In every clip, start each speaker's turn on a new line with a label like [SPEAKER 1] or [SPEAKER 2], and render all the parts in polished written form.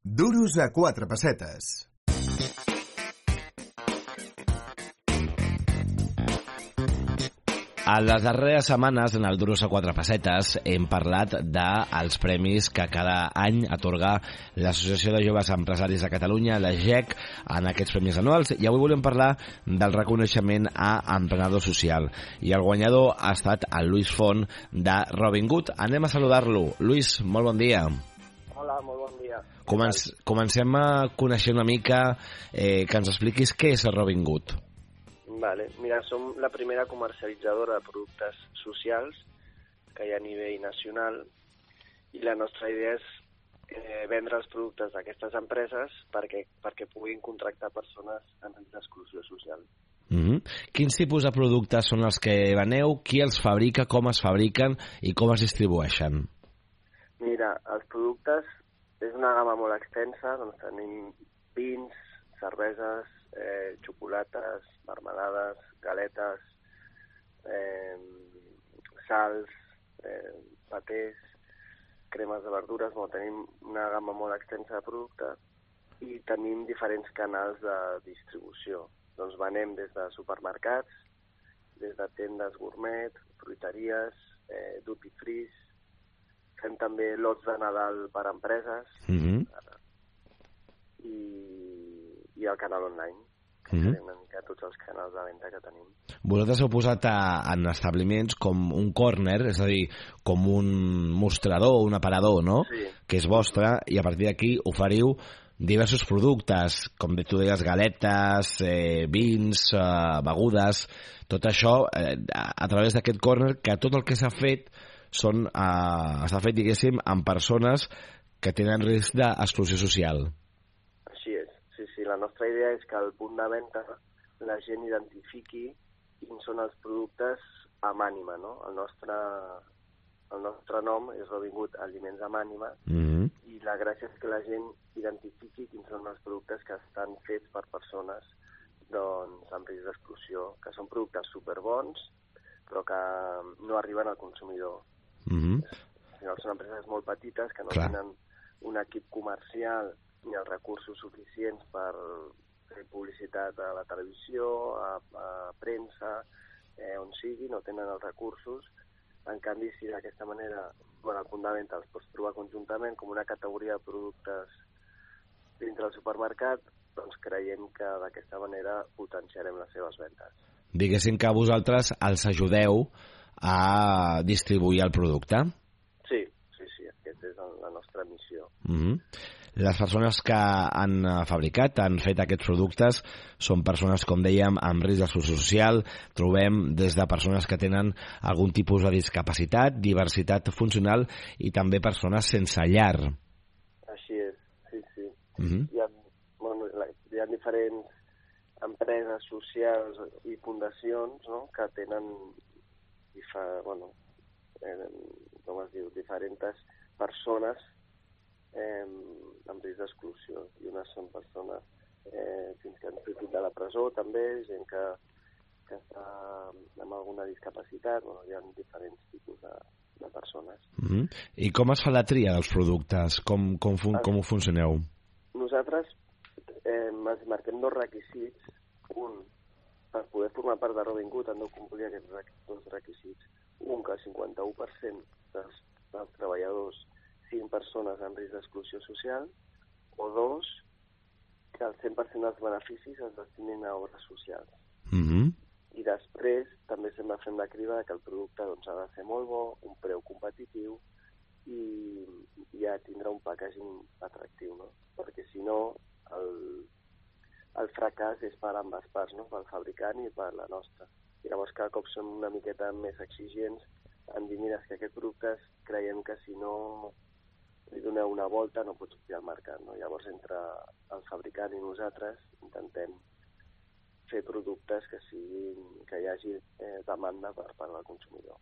[SPEAKER 1] Duros a 4 pessetes.
[SPEAKER 2] A les darreres setmanes, en el Duros a 4 pessetes, hem parlat dels premis que cada any atorga l'Associació de Joves Empresaris de Catalunya, la GEC, en aquests premis anuals. I avui volem parlar del reconeixement a emprenedor social. I el guanyador ha estat el Lluís Font, de Robin Good. Anem a saludar-lo. Lluís, molt bon dia.
[SPEAKER 3] Hola, molt bon dia.
[SPEAKER 2] Comencem a conèixer una mica, que ens expliquis què és el Robin Good.
[SPEAKER 3] Vale. Mira, som la primera comercialitzadora de productes socials que hi ha a nivell nacional i la nostra idea és vendre els productes d'aquestes empreses perquè puguin contractar persones en risc d'exclusió social.
[SPEAKER 2] Quins tipus de productes són els que veneu? Qui els fabrica? Com es fabriquen? I com es distribueixen?
[SPEAKER 3] Mira, els productes és una gamma molt extensa. Doncs tenim vins, cerveses, xocolates, marmelades, galetes, sals, patés, cremes de verdures. Tenim una gamma molt extensa de producte i tenim diferents canals de distribució. Doncs venem des de supermercats, des de tendes gourmet, fruiteries, duty free, fem també lots de Nadal per a empreses i el canal online, que serem una mica tots els canals de venda que tenim.
[SPEAKER 2] Vosaltres heu posat en establiments com un corner, és a dir, com un mostrador, un aparador, no?
[SPEAKER 3] Sí.
[SPEAKER 2] Que és vostre, i a partir d'aquí oferiu diversos productes, com tu deies, galetes, vins, begudes, tot això a través d'aquest corner, que tot el que s'ha fet està fet, diguéssim, amb persones que tenen risc d'exclusió social.
[SPEAKER 3] Així és, sí. La nostra idea és que al punt de venda la gent identifiqui quins són els productes amb ànima, no? El nostre nom és Robin Good Aliments amb ànima, i la gràcia és que la gent identifiqui quins són els productes que estan fets per persones amb risc d'exclusió, que són productes superbons, però que no arriben al consumidor. Al final són empreses molt petites que no tenen un equip comercial ni els recursos suficients per fer publicitat a la televisió, a premsa, on sigui, no tenen els recursos. En canvi, si d'aquesta manera, al punt de venda els pots trobar conjuntament com una categoria de productes dintre del supermercat, doncs creiem que d'aquesta manera potenciarem les seves vendes.
[SPEAKER 2] Diguéssim que vosaltres els ajudeu a distribuir el producte?
[SPEAKER 3] Sí, aquesta és la nostra missió.
[SPEAKER 2] Les persones que han fabricat, han fet aquests productes, són persones, com dèiem, amb risc d'exclusió social. Trobem des de persones que tenen algun tipus de discapacitat, diversitat funcional i també persones sense llar.
[SPEAKER 3] Així és, sí. Hi ha diferents empreses socials i fundacions, no?, que tenen diferents persones amb risc d'exclusió, i unes són persones fins que han sortit de la presó, també gent que està amb alguna discapacitat. Hi ha diferents tipus de persones.
[SPEAKER 2] I com es fa la tria dels productes? Com ho funcioneu?
[SPEAKER 3] Nosaltres marquem dos requisits. Un, per poder formar part de Robin Good han de complir aquests dos requisits. Un, que el 51% dels treballadors siguin persones en risc d'exclusió social, o dos, que el 100% dels beneficis es destinin a obres socials. I després també sempre fem la criba que el producte ha de ser molt bo, un preu competitiu i ja tindrà un packaging atractiu, no? Perquè si no el fracàs és per ambes parts, no? Pel fabricant i per la nostra. I llavors cada cop som una miqueta més exigents en dir, mira, que aquest producte creiem que si no li doneu una volta no pot sortir al mercat, no? Llavors entre el fabricant i nosaltres intentem fer productes que hi hagi demanda per part del consumidor.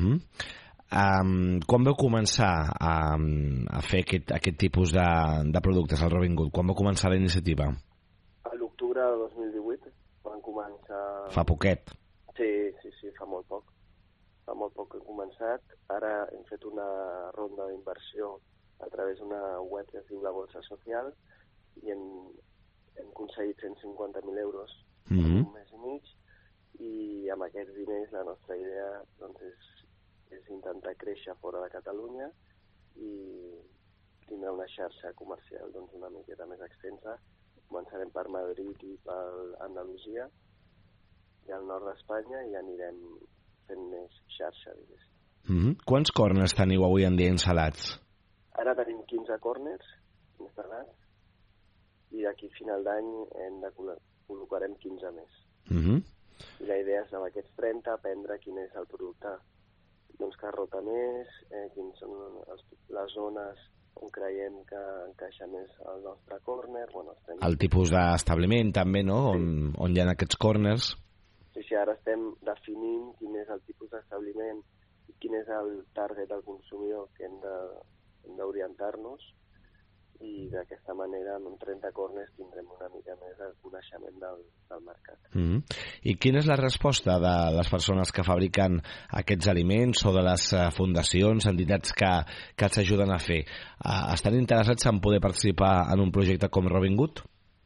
[SPEAKER 2] Quan vau començar a fer aquest tipus de productes al Robin Good? Quan vau començar la iniciativa?
[SPEAKER 3] A l'octubre de 2018 vam començar...
[SPEAKER 2] Fa poquet.
[SPEAKER 3] Sí, fa molt poc. Fa molt poc que hem començat. Ara hem fet una ronda d'inversió a través d'una web que es diu La Bolsa Social i hem aconseguit 150.000 euros en un mes i mig, i amb aquests diners la nostra idea doncs, és intentar créixer fora de Catalunya i tindre una xarxa comercial doncs, una miqueta més extensa. Començarem per Madrid i per Andalusia i al nord d'Espanya i anirem fent més xarxa, diguéssim.
[SPEAKER 2] Quants corners teniu avui en dia instal·lats?
[SPEAKER 3] Ara tenim 15 corners instal·lats i d'aquí a final d'any col·locarem 15 més. I la idea és amb aquests 30 aprendre quin és el producte doncs, que rota més, quines són les zones on creiem que encaixa més el nostre córner. Bueno,
[SPEAKER 2] el tipus d'establiment també, no? Sí. On hi ha aquests córners.
[SPEAKER 3] Sí, ara estem definint quin és el tipus d'establiment i quin és el target del consumidor que hem d'orientar-nos, i d'aquesta manera amb 30 corners tindrem una mica més de coneixement del mercat.
[SPEAKER 2] I quina és la resposta de les persones que fabriquen aquests aliments o de les fundacions, entitats que els ajuden a fer? Estan interessats en poder participar en un projecte com Robin Good?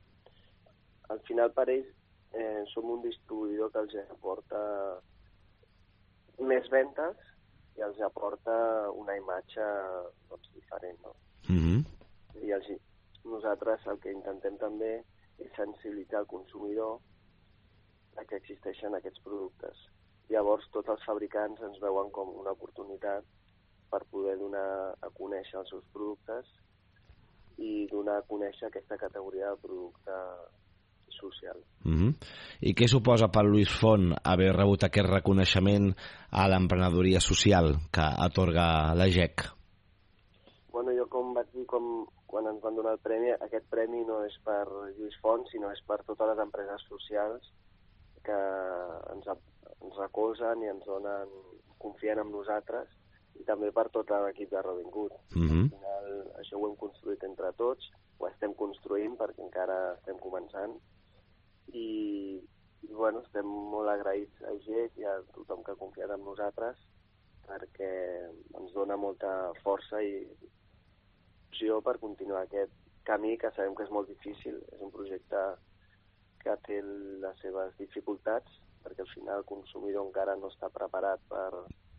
[SPEAKER 3] Al final per ells som un distribuïdor que els aporta més ventes i els aporta una imatge doncs, diferent, no? I nosaltres el que intentem també és sensibilitzar el consumidor que existeixen aquests productes. Llavors tots els fabricants ens veuen com una oportunitat per poder donar a conèixer els seus productes i donar a conèixer aquesta categoria de producte social.
[SPEAKER 2] I què suposa per Lluís Font haver rebut aquest reconeixement a l'emprenedoria social que atorga la GEC?
[SPEAKER 3] Bueno, jo com vaig dir quan ens van donar el premi, aquest premi no és per Lluís Font, sinó és per totes les empreses socials que ens recolzen i ens donen, confien en nosaltres, i també per tot l'equip de Robin Good. Al final això ho hem construït entre tots, ho estem construint perquè encara estem començant, i bueno, estem molt agraïts a GEC i a tothom que ha confiat en nosaltres perquè ens dona molta força i opció per continuar aquest camí que sabem que és molt difícil. És un projecte que té les seves dificultats perquè al final el consumidor encara no està preparat per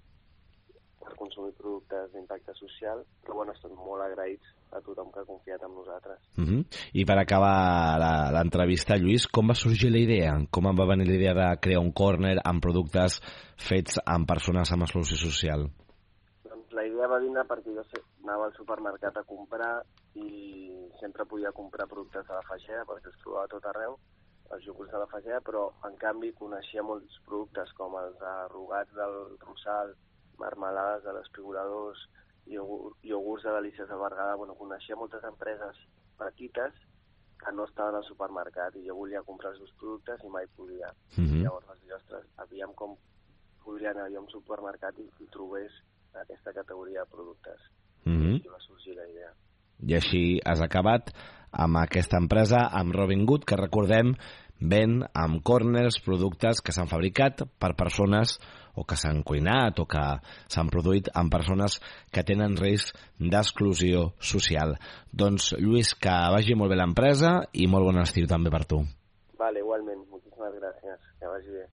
[SPEAKER 3] consumir productes d'impacte social, però bueno, estem molt agraïts a tothom que ha confiat en nosaltres.
[SPEAKER 2] I per acabar l'entrevista, Lluís, com va sorgir la idea? Com va venir la idea de crear un córner amb productes fets amb persones amb exclusió social?
[SPEAKER 3] Doncs la idea va vindre perquè jo anava al supermercat a comprar i sempre podia comprar productes de la Fageda perquè els trobava a tot arreu, els iogurts de la Fageda, però en canvi coneixia molts productes com els arrugats del Rossal, marmelades de l'Espigoladors, iogurts de Delícies de Berguedà. Bueno, coneixia moltes empreses petites que no estaven al supermercat i jo volia comprar els seus productes i mai podia. Llavors vaig dir, ostres, aviam com podria anar jo a un supermercat i trobés aquesta categoria de productes. I va sorgir la idea.
[SPEAKER 2] I així has acabat amb aquesta empresa, amb Robin Good, que recordem ven amb corners productes que s'han fabricat per persones o que s'han cuinat o que s'han produït amb persones que tenen risc d'exclusió social. Doncs, Lluís, que vagi molt bé l'empresa i molt bon estiu també per tu.
[SPEAKER 3] Vale, igualment. Moltíssimes gràcies. Que vagi bé.